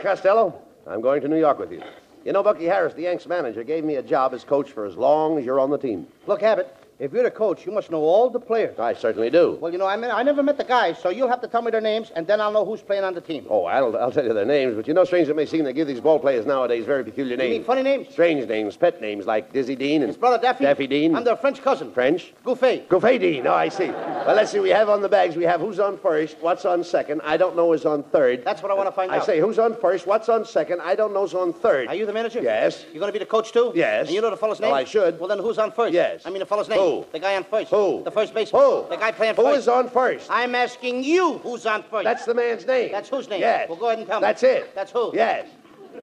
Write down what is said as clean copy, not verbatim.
Costello. I'm going to New York with you. You know, Bucky Harris, the Yanks manager, gave me a job as coach for as long as you're on the team. Look, Abbott, if you're the coach, you must know all the players. I certainly do. Well, you know, I never met the guys, so you'll have to tell me their names, and then I'll know who's playing on the team. Oh, I'll tell you their names, but you know, strange it may seem, they give these ball players nowadays very peculiar names. You mean funny names? Strange names, pet names, like Dizzy Dean and... His brother Daffy? Daffy Dean. I'm their French cousin. French? Gouffet. Gouffet Dean. Oh, I see. Well, let's see. We have on the bags, we have who's on first, what's on second, I don't know who's on third. That's what I want to find out. I say, who's on first, what's on second, I don't know who's on third. Are you the manager? Yes. You're going to be the coach, too? Yes. And you know the fellow's name? Well, I should. Well, then who's on first? Yes. I mean the fellow's name. Who? The guy on first. Who? The first baseman. Who? The guy playing first. Who is on first? I'm asking you who's on first. That's the man's name. That's whose name? Yes. Well, go ahead and tell me. That's it. That's who? Yes.